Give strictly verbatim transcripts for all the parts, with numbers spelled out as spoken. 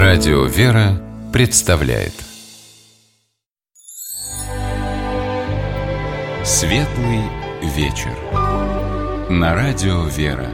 Радио «Вера» представляет Светлый вечер на Радио «Вера».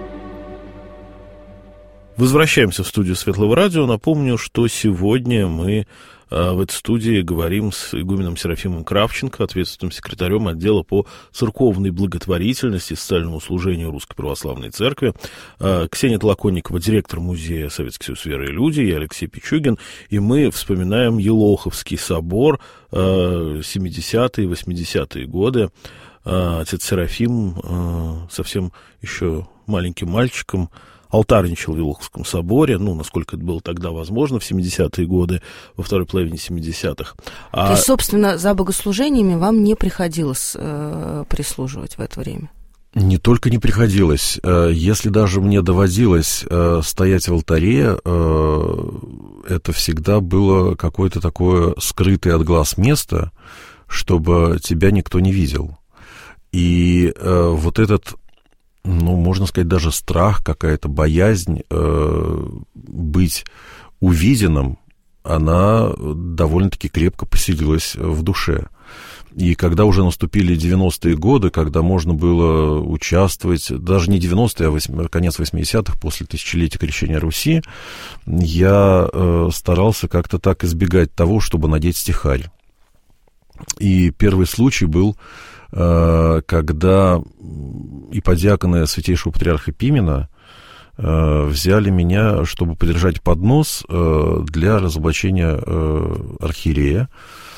Возвращаемся в студию Светлого радио. Напомню, что сегодня мы а, в этой студии говорим с игуменом Серафимом Кравченко, ответственным секретарем отдела по церковной благотворительности и социальному служению Русской Православной Церкви, а, Ксения Толоконникова, директор музея Советский Союз Веры и Люди, я Алексей Пичугин, и мы вспоминаем Елоховский собор, а, семидесятые, восьмидесятые годы. А, отец Серафим а, совсем еще маленьким мальчиком алтарничал в Елоховском соборе, ну, насколько это было тогда возможно, в семидесятые годы, во второй половине семидесятых. А... То есть, собственно, за богослужениями вам не приходилось э, прислуживать в это время? Не только не приходилось. Если даже мне доводилось э, стоять в алтаре, э, это всегда было какое-то такое скрытое от глаз место, чтобы тебя никто не видел. И э, вот этот... ну, можно сказать, даже страх, какая-то боязнь э, быть увиденным, она довольно-таки крепко поселилась в душе. И когда уже наступили девяностые годы, когда можно было участвовать, даже не девяностые, а восьми, конец восьмидесятых, после тысячелетия крещения Руси, я э, старался как-то так избегать того, чтобы надеть стихарь. И первый случай был, когда иподиаконы святейшего патриарха Пимена взяли меня, чтобы подержать поднос для разоблачения архиерея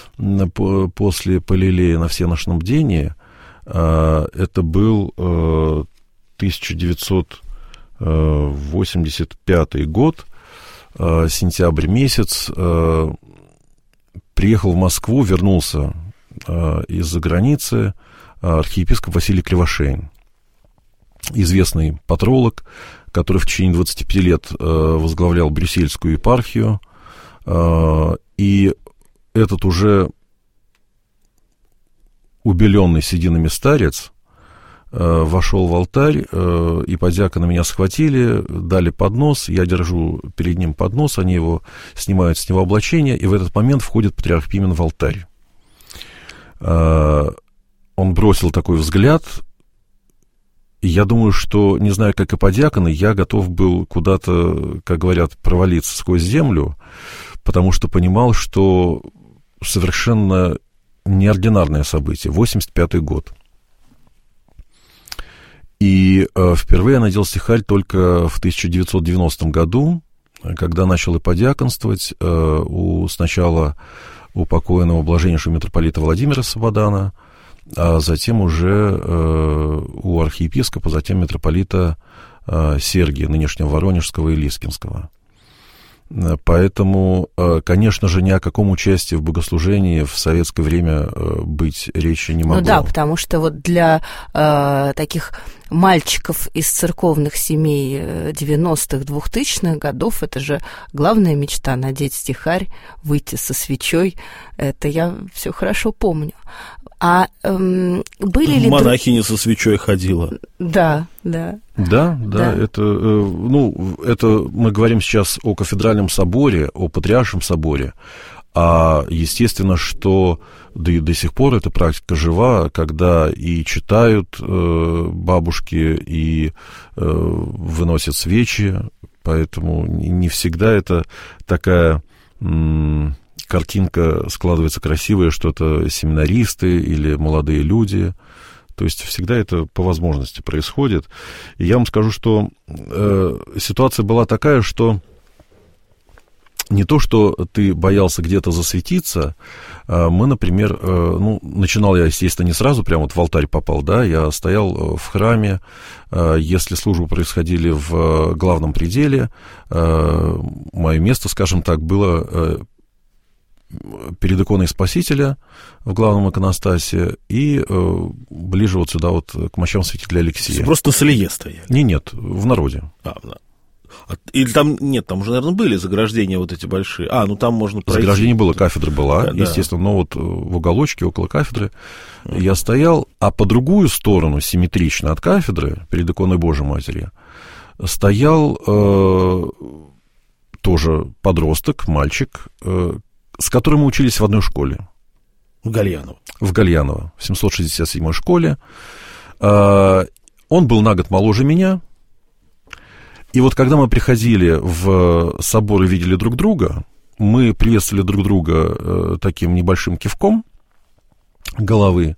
после Палилея на всеношном бдении. Это был тысяча девятьсот восемьдесят пятый год, сентябрь месяц. Приехал в Москву, вернулся из-за границы архиепископ Василий Кривошеин, известный патролог, который в течение двадцати пяти лет возглавлял Брюссельскую епархию, и этот уже убеленный сединами старец вошел в алтарь, иподиаконы меня схватили, дали поднос, я держу перед ним поднос, они его снимают с него облачение, и в этот момент входит патриарх Пимен в алтарь. Он бросил такой взгляд, и я думаю, что, не знаю, как иподиаконы, я готов был куда-то, как говорят, провалиться сквозь землю, потому что понимал, что совершенно неординарное событие, восемьдесят пятый год. И э, впервые я надел стихарь только в тысяча девятьсот девяностом году, когда начал иподиаконствовать э, у сначала у покойного блаженнейшего митрополита Владимира Сабадана, а затем уже э, у архиепископа, затем митрополита э, Сергия, нынешнего Воронежского и Лискинского. Поэтому, э, конечно же, ни о каком участии в богослужении в советское время э, быть речи не могло. Ну да, потому что вот для э, таких мальчиков из церковных семей девяностых, двухтысячных годов это же главная мечта — надеть стихарь, выйти со свечой. Это я все хорошо помню. А эм, были ли... Монахиня со свечой ходила. Да, да. Да, да, да. Это, ну, это мы говорим сейчас о кафедральном соборе, о патриаршем соборе, а естественно, что да и до сих пор эта практика жива, когда и читают э, бабушки, и э, выносят свечи, поэтому не всегда это такая... М- картинка складывается красивая, что это семинаристы или молодые люди. То есть всегда это по возможности происходит. И я вам скажу, что э, ситуация была такая, что не то, что ты боялся где-то засветиться. э, мы, например, э, ну, начинал я, естественно, не сразу, прямо вот в алтарь попал, да, я стоял в храме, э, если службы происходили в главном пределе, э, мое место, скажем так, было... Э, перед иконой Спасителя в главном иконостасе и э, ближе вот сюда вот к мощам святителя Алексея. Просто на солие стояли? Не, нет, в народе. А, или там, нет, там уже, наверное, были заграждения вот эти большие. А, ну там можно пройти. Заграждение было, кафедра была, да, естественно, да. но вот в уголочке около кафедры mm. я стоял, а по другую сторону, симметрично от кафедры, перед иконой Божией Матери, стоял... Э, тоже подросток, мальчик, с которым мы учились в одной школе. В Гальяново. В Гальяново, в семьсот шестьдесят седьмой школе. Он был на год моложе меня. И вот когда мы приходили в собор и видели друг друга, мы приветствовали друг друга таким небольшим кивком головы,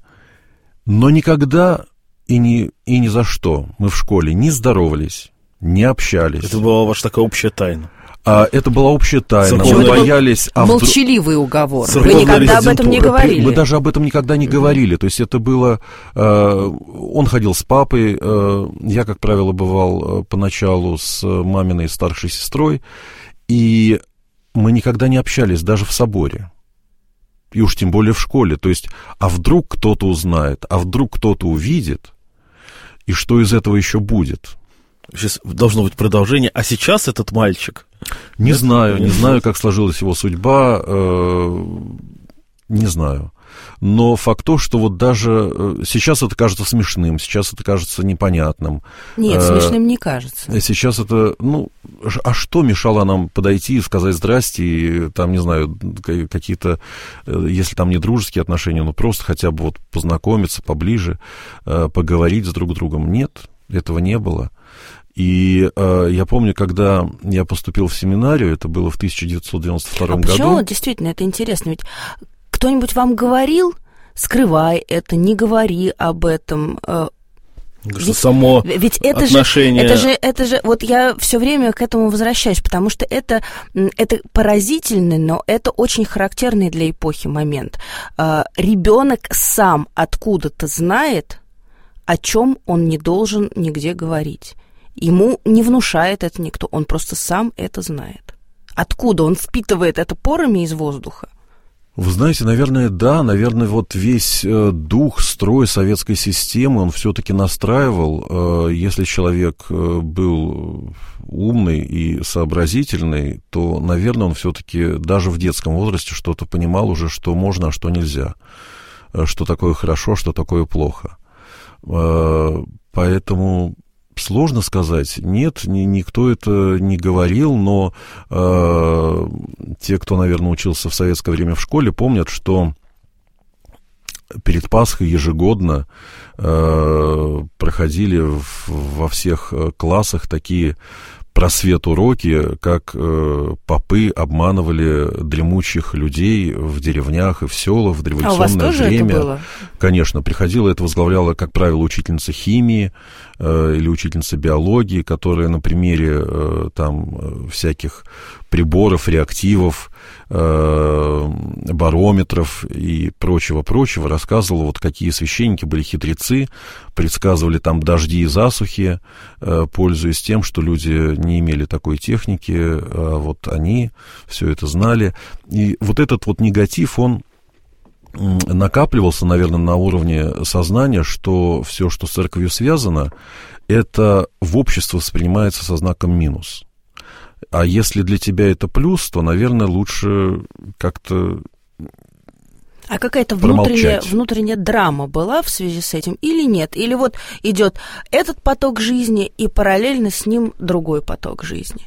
но никогда и ни, и ни за что мы в школе не здоровались, не общались. Это была ваша такая общая тайна. А это была общая тайна. Мы боялись... А молчаливый вдруг... уговор. Вы никогда об этом не говорили. Мы даже об этом никогда не говорили. То есть это было... Э, он ходил с папой. Э, я, как правило, бывал поначалу с маминой старшей сестрой. И мы никогда не общались даже в соборе. И уж тем более в школе. То есть, а вдруг кто-то узнает, а вдруг кто-то увидит, и что из этого еще будет? Сейчас должно быть продолжение. А сейчас этот мальчик... Не Нет? знаю, не знаю, как сложилась его судьба, э, не знаю. Но факт то, что вот даже сейчас это кажется смешным, сейчас это кажется непонятным. Нет, смешным не кажется. Сейчас это, ну, а что мешало нам подойти и сказать здрасте, и там, не знаю, какие-то, если там не дружеские отношения, но просто хотя бы вот познакомиться поближе, поговорить с друг другом? Нет, этого не было. И э, я помню, когда я поступил в семинарию, это было в тысяча девятьсот девяносто втором а году. Почему? Действительно, это интересно. Ведь кто-нибудь вам говорил, скрывай это, не говори об этом. Э, что ведь, само ведь это отношение... же, это же, это же, вот я все время к этому возвращаюсь, потому что это, это поразительный, но это очень характерный для эпохи момент. Э, ребенок сам откуда-то знает, о чем он не должен нигде говорить. Ему не внушает это никто, он просто сам это знает. Откуда он впитывает это порами из воздуха? Вы знаете, наверное, да, наверное, вот весь э, дух, строй советской системы, он все-таки настраивал, э, если человек э, был умный и сообразительный, то, наверное, он все-таки даже в детском возрасте что-то понимал уже, что можно, а что нельзя, э, что такое хорошо, что такое плохо. Э, поэтому... Сложно сказать. Нет, ни, никто это не говорил, но э, те, кто, наверное, учился в советское время в школе, помнят, что перед Пасхой ежегодно э, проходили в, во всех классах такие просвет-уроки, как э, попы обманывали дремучих людей в деревнях и в селах в дореволюционное а у вас тоже время. Это было? Конечно, приходила, это возглавляла, как правило, учительница химии э, или учительница биологии, которая на примере э, там всяких приборов, реактивов, э, барометров и прочего-прочего рассказывала, вот какие священники были хитрецы, предсказывали там дожди и засухи, э, пользуясь тем, что люди не имели такой техники, а вот они все это знали. И вот этот вот негатив, он накапливался, наверное, на уровне сознания, что все, что с церковью связано, это в обществе воспринимается со знаком минус. А если для тебя это плюс, то, наверное, лучше как-то А какая-то внутренняя, внутренняя драма была в связи с этим или нет? Или вот идет этот поток жизни и параллельно с ним другой поток жизни?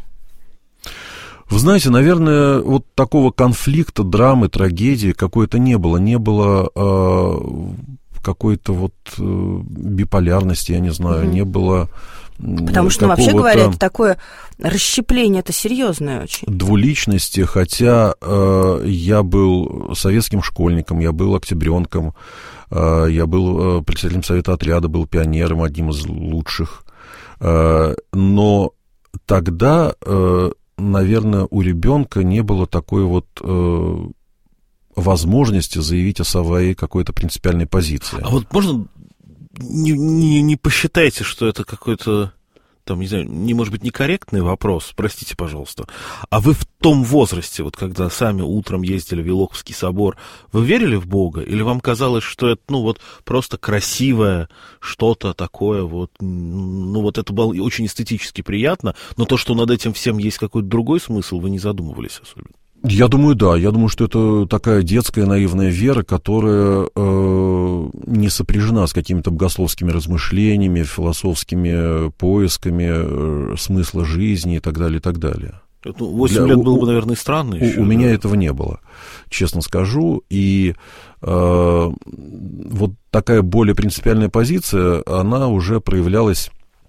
Вы знаете, наверное, вот такого конфликта, драмы, трагедии какой-то не было. Не было э, какой-то вот э, биполярности, я не знаю, mm-hmm. не было... Потому что, ну, вообще говоря, это такое расщепление, это серьезное очень. Двуличности, хотя э, я был советским школьником, я был октябренком, э, я был э, председателем совета отряда, был пионером, одним из лучших. Э, но тогда, э, наверное, у ребенка не было такой вот... Э, возможности заявить о своей какой-то принципиальной позиции. А вот можно... Не, не, не посчитайте, что это какой-то, там, не знаю, не может быть некорректный вопрос, простите, пожалуйста. А вы в том возрасте, вот когда сами утром ездили в Елоховский собор, вы верили в Бога? Или вам казалось, что это, ну, вот просто красивое что-то такое, вот, ну, вот это было очень эстетически приятно, но то, что над этим всем есть какой-то другой смысл, вы не задумывались особенно? Я думаю, да. Я думаю, что это такая детская наивная вера, которая э, не сопряжена с какими-то богословскими размышлениями, философскими поисками э, смысла жизни и так далее, и так далее. восемь Для, лет у, было бы, наверное, странно еще. У, у да? меня этого не было, честно скажу. И э, вот такая более принципиальная позиция, она уже проявлялась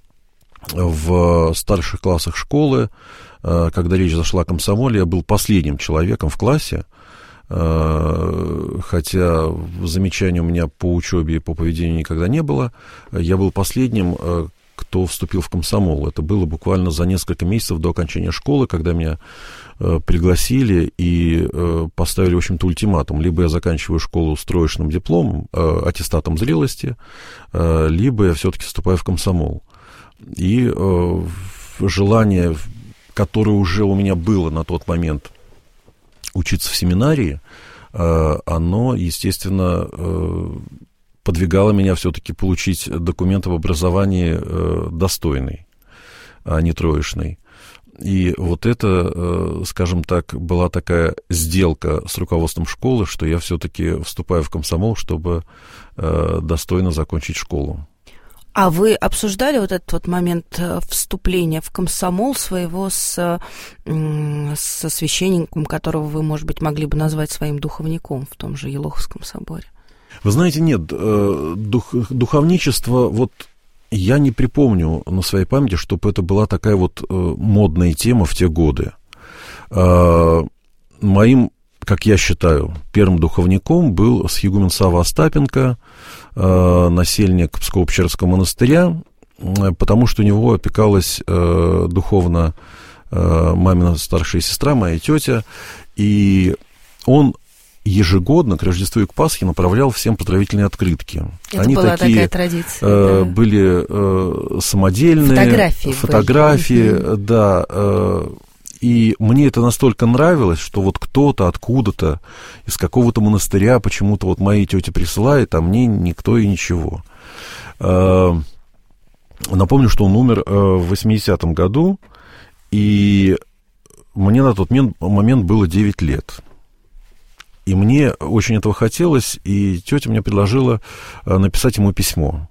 в старших классах школы, э, когда речь зашла о комсомоле. Я был последним человеком в классе, э, хотя замечаний у меня по учебе и по поведению никогда не было. Я был последним, э, кто вступил в комсомол. Это было буквально за несколько месяцев до окончания школы, когда меня э, пригласили и э, поставили, в общем-то, ультиматум. Либо я заканчиваю школу с троечным дипломом, э, аттестатом зрелости, э, либо я все-таки вступаю в комсомол. И э, желание, которое уже у меня было на тот момент учиться в семинарии, э, оно, естественно, э, подвигало меня все-таки получить документ об образовании э, достойный, а не троечный. И вот это, э, скажем так, была такая сделка с руководством школы, что я все-таки вступаю в комсомол, чтобы э, достойно закончить школу. А вы обсуждали вот этот вот момент вступления в комсомол своего с, со священником, которого вы, может быть, могли бы назвать своим духовником в том же Елоховском соборе? Вы знаете, нет, дух, духовничество, вот я не припомню на своей памяти, чтобы это была такая вот модная тема в те годы. Моим, как я считаю, первым духовником был схиегумен Савва Остапенко, насельник Псково-Печерского монастыря, потому что у него опекалась духовно мамина старшая сестра, моя тетя, и он ежегодно к Рождеству и к Пасхе направлял всем поздравительные открытки. Это Они была такие, такая традиция. Э, да. Были э, самодельные фотографии, фотографии, были. да. Э, и мне это настолько нравилось, что вот кто-то откуда-то из какого-то монастыря почему-то вот моей тете присылает, а мне никто и ничего. Э, напомню, что он умер э, в восьмидесятом году, и мне на тот момент было девять лет. И мне очень этого хотелось, и тетя мне предложила написать ему письмо.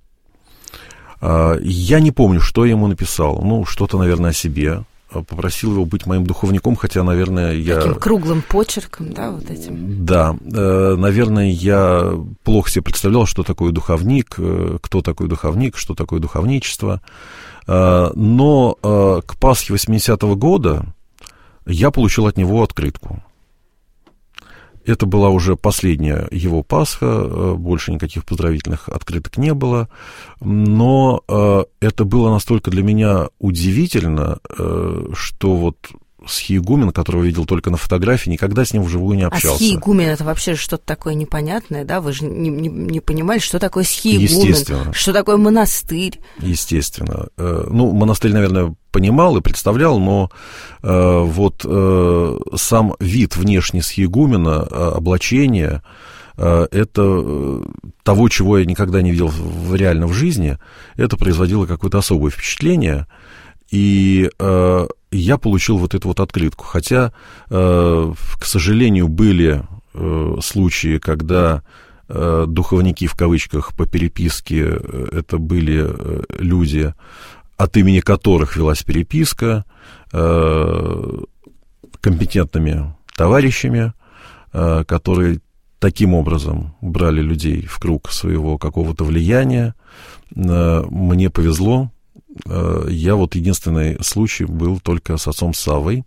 Я не помню, что я ему написал. Ну, что-то, наверное, о себе. Попросил его быть моим духовником, хотя, наверное, я... Таким круглым почерком, да, вот этим? Да. Наверное, я плохо себе представлял, что такое духовник, кто такой духовник, что такое духовничество. Но к Пасхе восьмидесятого года я получил от него открытку. Это была уже последняя его Пасха, больше никаких поздравительных открыток не было, но э, это было настолько для меня удивительно, э, что вот схиегумен, которого видел только на фотографии, никогда с ним вживую не общался. А схиегумен — это вообще что-то такое непонятное, да? Вы же не, не, не понимали, что такое схиегумен, что такое монастырь. Естественно. Ну, монастырь, наверное, понимал и представлял, но э, вот э, сам вид внешний схиегумена, облачение, э, это э, того, чего я никогда не видел в, реально в жизни, это производило какое-то особое впечатление. И э, я получил вот эту вот открытку. Хотя, э, к сожалению, были э, случаи, когда э, духовники, в кавычках, по переписке, э, это были э, люди, от имени которых велась переписка, э, компетентными товарищами, э, которые таким образом брали людей в круг своего какого-то влияния. Э, мне повезло. Я вот единственный случай был только с отцом Саввой.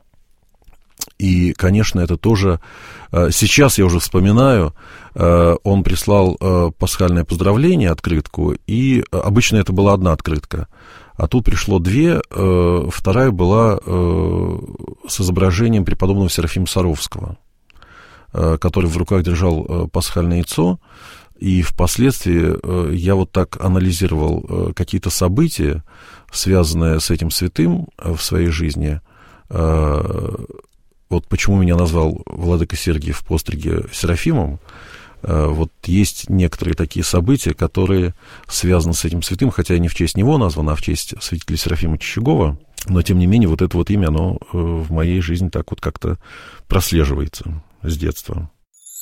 И, конечно, это тоже... Сейчас я уже вспоминаю, он прислал пасхальное поздравление, открытку, и обычно это была одна открытка. А тут пришло две, вторая была с изображением преподобного Серафима Саровского, который в руках держал пасхальное яйцо. И впоследствии я вот так анализировал какие-то события, связанные с этим святым в своей жизни. Вот почему меня назвал владыка Сергий в постриге Серафимом. Вот есть некоторые такие события, которые связаны с этим святым, хотя и не в честь него названо, а в честь святителя Серафима Чичагова. Но, тем не менее, вот это вот имя, оно в моей жизни так вот как-то прослеживается с детства.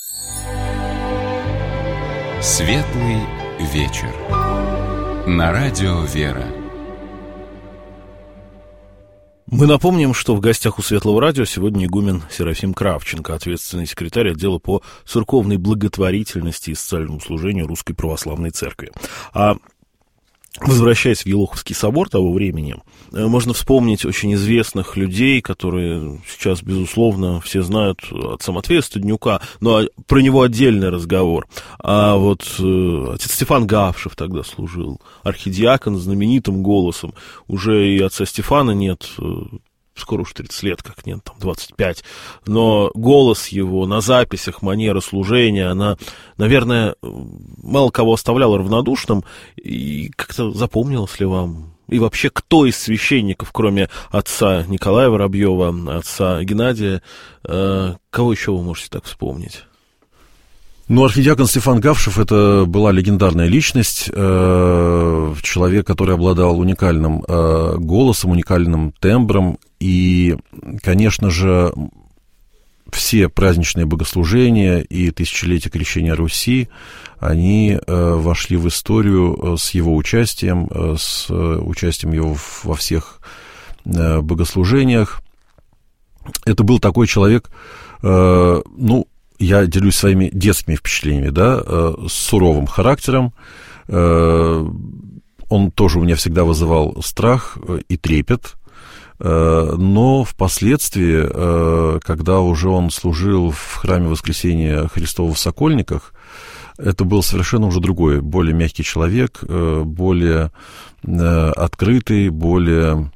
Светлый вечер. На радио «Вера». Мы напомним, что в гостях у Светлого радио сегодня игумен Серафим Кравченко, ответственный секретарь отдела по церковной благотворительности и социальному служению Русской Православной Церкви. А возвращаясь в Елоховский собор того времени, можно вспомнить очень известных людей, которые сейчас, безусловно, все знают, отца Матфея Стаднюка, но про него отдельный разговор. А вот э, отец Стефан Гавшев тогда служил, архидиакон с знаменитым голосом. Уже и отца Стефана нет, э, скоро уж тридцать лет, как нет, там двадцать пять, но голос его на записях, манера служения, она, наверное, мало кого оставляла равнодушным, и как-то запомнилось ли вам? И вообще, кто из священников, кроме отца Николая Воробьева, отца Геннадия, э, кого еще вы можете так вспомнить? Ну, архидиакон Стефан Гавшев — это была легендарная личность, э, человек, который обладал уникальным э, голосом, уникальным тембром, и, конечно же, все праздничные богослужения и тысячелетие крещения Руси, они э, вошли в историю с его участием, э, с э, участием его во всех э, богослужениях. Это был такой человек, э, ну, я делюсь своими детскими впечатлениями, да, э, с суровым характером. Э, он тоже у меня всегда вызывал страх и трепет. Но впоследствии, когда уже он служил в храме Воскресения Христова в Сокольниках, это был совершенно уже другой, более мягкий человек, более открытый, более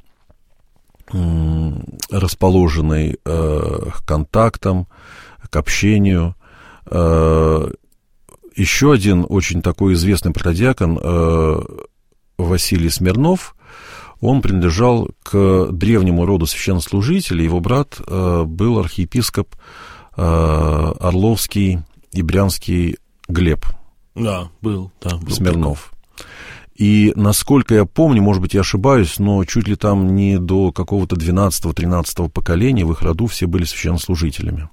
расположенный к контактам, к общению. Еще один очень такой известный протодиакон Василий Смирнов, он принадлежал к древнему роду священнослужителей. Его брат э, был архиепископ э, Орловский и Брянский Глеб. Да, был, да, был Смирнов. Такой. И, насколько я помню, может быть, я ошибаюсь, но чуть ли там не до какого-то двенадцатого-тринадцатого поколения в их роду все были священнослужителями.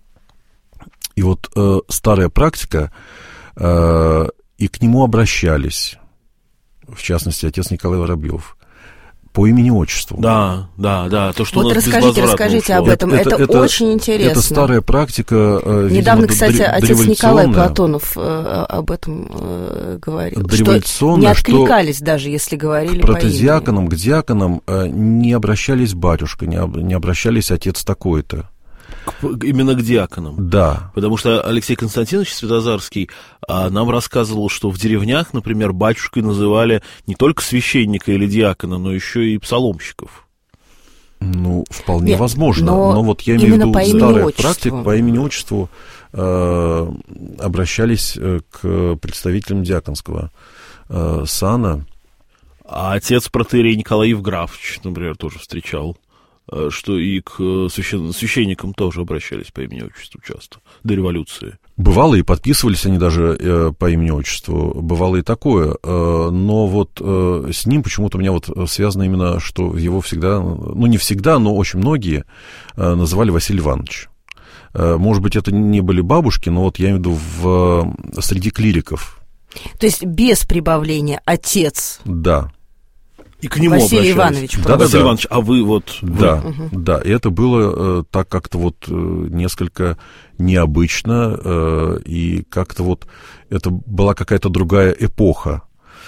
И вот э, старая практика, э, и к нему обращались, в частности, отец Николай Воробьев, по имени-отчеству. Да, да, да. То, что вот у нас расскажите, расскажите об этом. Это, это, это очень интересно. Это старая практика. Недавно, видимо, кстати, др- отец Николай Платонов э, об этом э, говорил. Что не откликались что даже, если говорили по имени. К протодиаконам, к диаконам э, не обращались батюшка, не, об, не обращались отец такой-то. Именно к диаконам. Да. Потому что Алексей Константинович Святозарский а, нам рассказывал, что в деревнях, например, батюшкой называли не только священника или диакона, но еще и псаломщиков. Ну, вполне Нет, возможно. но, но вот я имею в виду старая отчеству. практика, по имени-отчеству э, обращались к представителям диаконского э, сана. А отец протоиерей Николай Евграфович, например, тоже встречал, что и к священ... священникам тоже обращались по имени-отчеству часто, до революции. Бывало, и подписывались они даже э, по имени-отчеству, бывало и такое, э, но вот э, с ним почему-то у меня вот связано именно, что его всегда, ну не всегда, но очень многие э, называли Василий Иванович. Э, может быть, это не были бабушки, но вот я имею в виду в, среди клириков. То есть без прибавления отец. Да. И к нему Василий обращались. Иванович. Да, Василий да. Иванович, а вы вот... Да, вы... да, и это было э, так как-то вот э, несколько необычно, э, и как-то вот это была какая-то другая эпоха.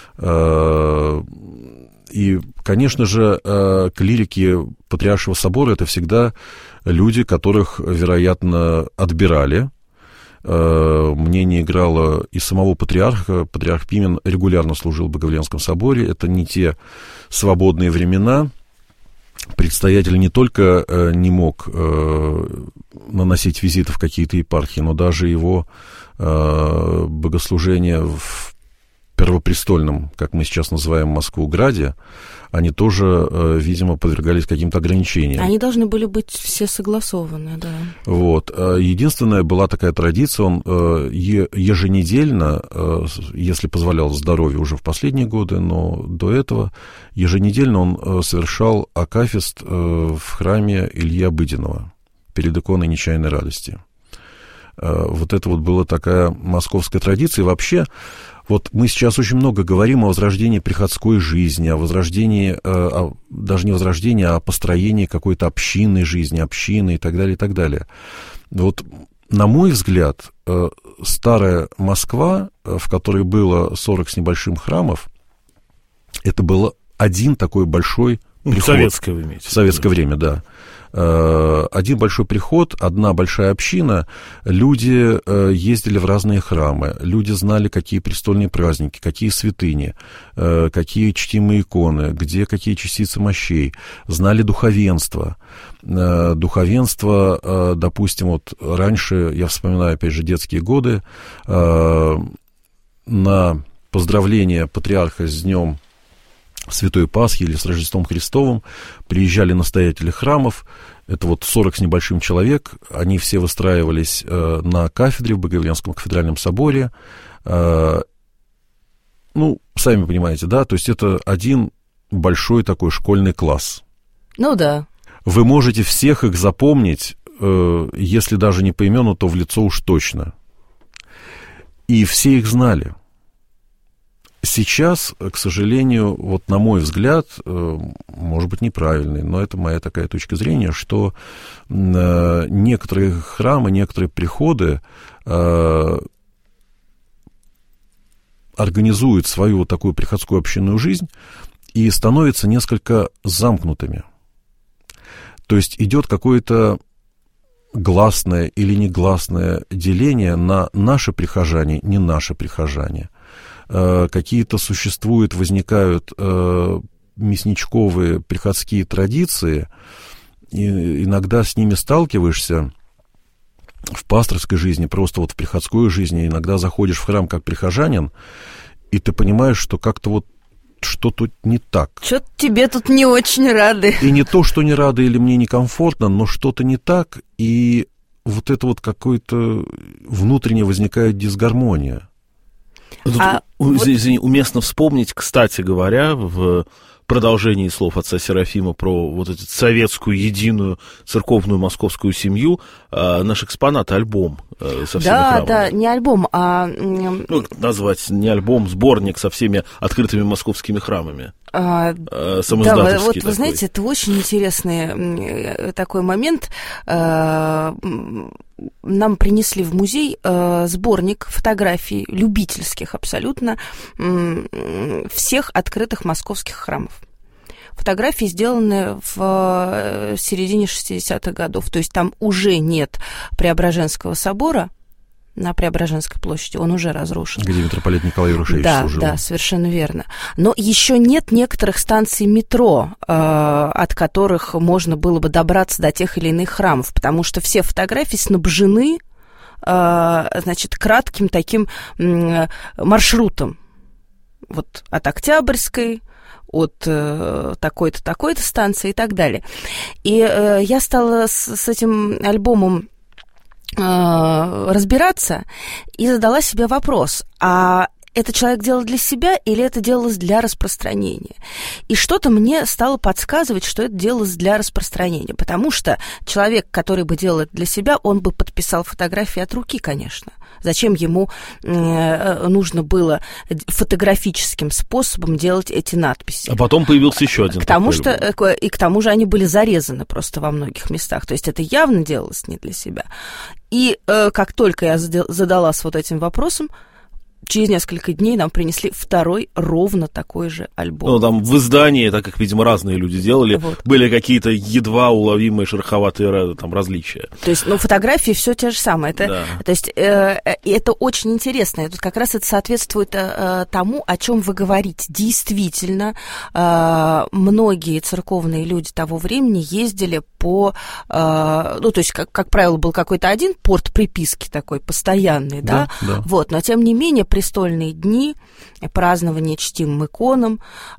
Э, и, конечно же, э, клирики Патриаршего собора — это всегда люди, которых, вероятно, отбирали. Мнение играло и самого патриарха. Патриарх Пимен регулярно служил в Богоявленском соборе. Это не те свободные времена. Предстоятель не только не мог наносить визиты в какие-то епархии, но даже его богослужения в Первопрестольном, как мы сейчас называем Москву-Граде, они тоже, видимо, подвергались каким-то ограничениям. Они должны были быть все согласованы, да. Вот. Единственная была такая традиция, он еженедельно, если позволял здоровье уже в последние годы, но до этого, еженедельно он совершал акафист в храме Ильи Обыденного перед иконой Нечаянной радости. Вот это вот была такая московская традиция. Вообще, Вот мы сейчас очень много говорим о возрождении приходской жизни, о возрождении, о, даже не возрождении, а о построении какой-то общинной жизни, общины и так далее, и так далее. Вот, на мой взгляд, старая Москва, в которой было сорок с небольшим храмов, это был один такой большой приход. Советское вы имеете. В советское время, да. Один большой приход, одна большая община, люди ездили в разные храмы, люди знали, какие престольные праздники, какие святыни, какие чтимые иконы, где какие частицы мощей, знали духовенство. Духовенство, допустим, вот раньше, я вспоминаю, опять же, детские годы, на поздравление патриарха с днем Святой Пасхи или с Рождеством Христовым приезжали настоятели храмов, это вот сорок с небольшим человек, они все выстраивались э, на кафедре в Богоявленском кафедральном соборе, э, ну, сами понимаете, да, то есть это один большой такой школьный класс. Ну да. Вы можете всех их запомнить, э, если даже не по имену, то в лицо уж точно. И все их знали. Сейчас, к сожалению, вот на мой взгляд, может быть, неправильный, но это моя такая точка зрения, что некоторые храмы, некоторые приходы организуют свою вот такую приходскую общинную жизнь и становятся несколько замкнутыми. То есть идет какое-то гласное или негласное деление на наши прихожане, не наши прихожане. Какие-то существуют, возникают э, мясничковые приходские традиции, и иногда с ними сталкиваешься в пасторской жизни, просто вот в приходской жизни, иногда заходишь в храм как прихожанин, и ты понимаешь, что как-то вот что тут не так. Что-то тебе тут не очень рады. И не то, что не рады или мне некомфортно, но что-то не так, и вот это вот какое-то внутренне возникает дисгармония. Тут, а у, вот... извини, уместно вспомнить, кстати говоря, в продолжении слов отца Серафима про вот эту советскую единую церковную московскую семью, э, наш экспонат, альбом э, со всеми да, храмами. Да, не альбом, а... Ну, назвать не альбом, сборник со всеми открытыми московскими храмами. А, э, самоиздатовский да, вот такой. вы знаете, это очень интересный такой момент. Нам принесли в музей э, сборник фотографий, любительских абсолютно, э, всех открытых московских храмов. Фотографии сделаны в середине шестидесятых годов, то есть там уже нет Преображенского собора на Преображенской площади, он уже разрушен. Где митрополит Николай Ярушевич да, служил. Да, совершенно верно. Но еще нет некоторых станций метро, э, от которых можно было бы добраться до тех или иных храмов, потому что все фотографии снабжены, э, значит, кратким таким э, маршрутом. Вот от Октябрьской, от э, такой-то, такой-то станции и так далее. И э, я стала с, с этим альбомом разбираться и задала себе вопрос, а это человек делал для себя или это делалось для распространения? И что-то мне стало подсказывать, что это делалось для распространения, потому что человек, который бы делал это для себя, он бы подписал фотографии от руки, конечно. Зачем ему э, нужно было фотографическим способом делать эти надписи? А потом появился еще один. К тому что, и к тому же они были зарезаны просто во многих местах. То есть это явно делалось не для себя. И э, как только я задалась вот этим вопросом, через несколько дней нам принесли второй ровно такой же альбом. Ну, там в издании, так как, видимо, разные люди делали, вот. Были какие-то едва уловимые шероховатые там различия. То есть, ну, фотографии все те же самые. Это, да. То есть, э, это очень интересно. И тут как раз это соответствует э, тому, о чем вы говорите. Действительно, э, многие церковные люди того времени ездили по... Э, ну, то есть, как, как правило, был какой-то один порт приписки такой постоянный, да? Да, да. Вот, но, тем не менее, престольные дни, празднование чтимым иконам,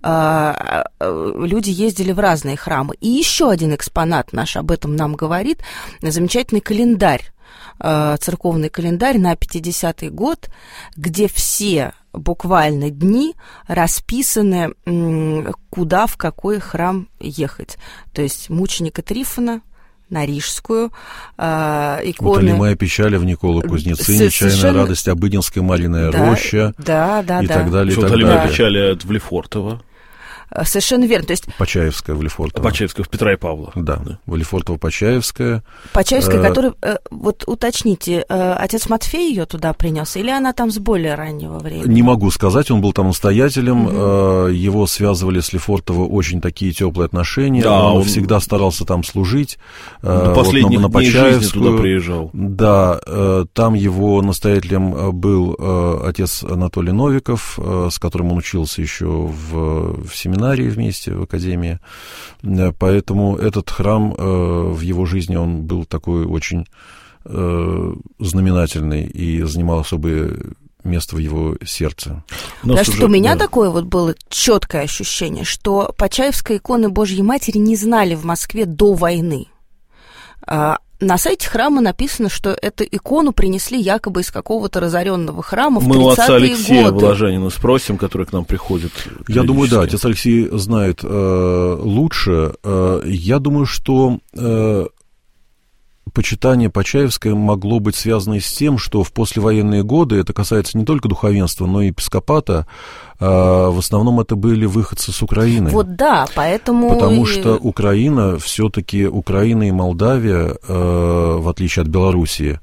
люди ездили в разные храмы. И еще один экспонат наш об этом нам говорит, замечательный календарь, церковный календарь на пятидесятый год, где все буквально дни расписаны, куда, в какой храм ехать. То есть мученика Трифона на Рижскую, э, иконы... «Утолимая печаль» в Никола Кузнецы, С- «Нечаянная совершенно... радость», «Обыденская Малиная да, роща» да, да, и да. так далее, и так «Утолимая далее. печаль» это в Лефортово. Совершенно верно. То есть Почаевская в Лефортово. Почаевская в Петра и Павла. Да, да. в Лефортово-Почаевская. Почаевская, Э, которая, э, вот уточните, э, отец Матфей ее туда принес, или она там с более раннего времени? Не могу сказать, он был там настоятелем, Мгм. э, его связывали с Лефортово очень такие теплые отношения, Да, он, он- всегда старался там служить. э, До вот последних на, на дней жизни Почаевскую. туда приезжал. Да, э, там его настоятелем э, был э, отец Анатолий Новиков, э, с которым он учился еще в, в семинарии вместе, в академии. Э, Поэтому этот храм э, в его жизни, он был такой очень э, знаменательный и занимал особое место в его сердце. У нас Потому что уже- у меня да. такое вот было четкое ощущение, что Почаевской иконы Божьей Матери не знали в Москве до войны. А, на сайте храма написано, что эту икону принесли якобы из какого-то разоренного храма в Мы у отца тридцатые Алексея годы. Воложанина спросим, который к нам приходит. Я думаю, да, периодически. отец Алексей знает э, лучше. Э, я думаю, что э, почитание Почаевское могло быть связано и с тем, что в послевоенные годы, это касается не только духовенства, но и епископата, э, в основном это были выходцы с Украины. Вот да, поэтому... Потому и- что Украина, все-таки Украина и Молдавия, э, в отличие от Белоруссии,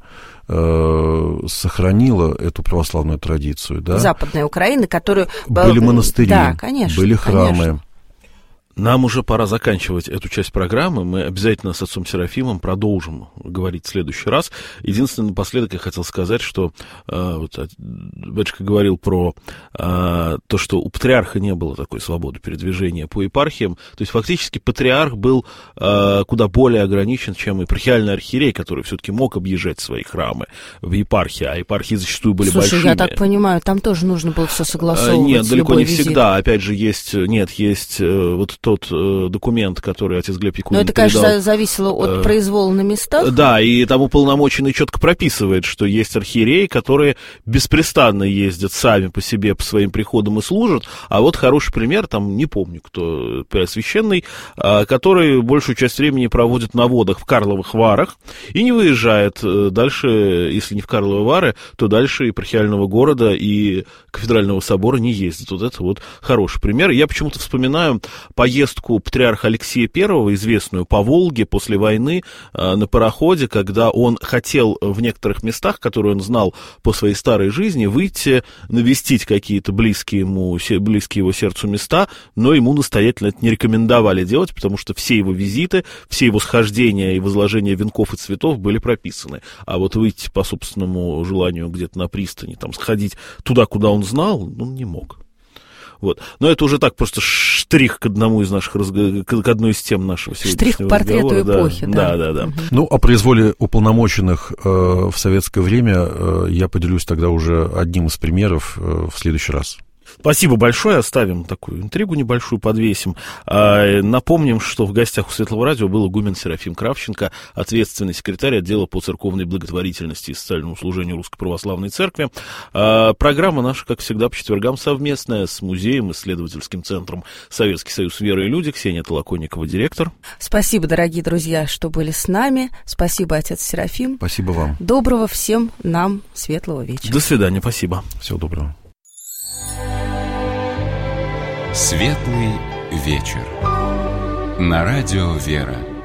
э, сохранила эту православную традицию. Да? Западная Украина, которую... Были монастыри, да, конечно, были храмы. конечно. Нам уже пора заканчивать эту часть программы. Мы обязательно с отцом Серафимом продолжим говорить в следующий раз. Единственное, напоследок я хотел сказать, что э, вот, батюшка говорил про э, то, что у патриарха не было такой свободы передвижения по епархиям. То есть фактически патриарх был э, куда более ограничен, чем епархиальный архиерей, который все-таки мог объезжать свои храмы в епархии, а епархии зачастую были Слушай, большими. я так понимаю, там тоже нужно было все А, согласовывать. Нет, далеко любой не визит. всегда. Опять же, есть, нет, есть э, вот тот э, документ, который отец Глеб Якунин Но это, конечно, передал. за- зависело от э, произвола на местах. Да, и там уполномоченный четко прописывает, что есть архиереи, которые беспрестанно ездят сами по себе, по своим приходам и служат. А вот хороший пример, там не помню, кто преосвященный, а, который большую часть времени проводит на водах в Карловых Варах и не выезжает э, дальше, если не в Карловы Вары, то дальше епархиального города и кафедрального собора не ездит. Вот это вот хороший пример. Я почему-то вспоминаю поездку патриарха Алексея Первого, известную по Волге после войны, э, на пароходе, когда он хотел в некоторых местах, которые он знал по своей старой жизни, выйти, навестить какие-то близкие ему, се- близкие его сердцу места, но ему настоятельно это не рекомендовали делать, потому что все его визиты, все его схождения и возложения венков и цветов были прописаны. А вот выйти по собственному желанию где-то на пристани, там, сходить туда, куда он знал, он не мог. Вот. Но это уже так просто штрих к одному из наших разг... к одной из тем нашего сегодняшнего Штрих к портрету разговора. эпохи, Да, да. да, да. Мгм. Ну, о произволе уполномоченных э, в советское время э, я поделюсь тогда уже одним из примеров э, в следующий раз. Спасибо большое, оставим такую интригу небольшую, подвесим. А, напомним, что в гостях у Светлого радио был игумен Серафим Кравченко, ответственный секретарь отдела по церковной благотворительности и социальному служению Русской Православной Церкви. А, программа наша, как всегда, по четвергам совместная с музеем, исследовательским центром Советский Союз Веры и Люди. Ксения Толоконникова, директор. Спасибо, дорогие друзья, что были с нами. Спасибо, отец Серафим. Спасибо вам. Доброго всем нам светлого вечера. До свидания, спасибо. Всего доброго. Светлый вечер. На радио «Вера».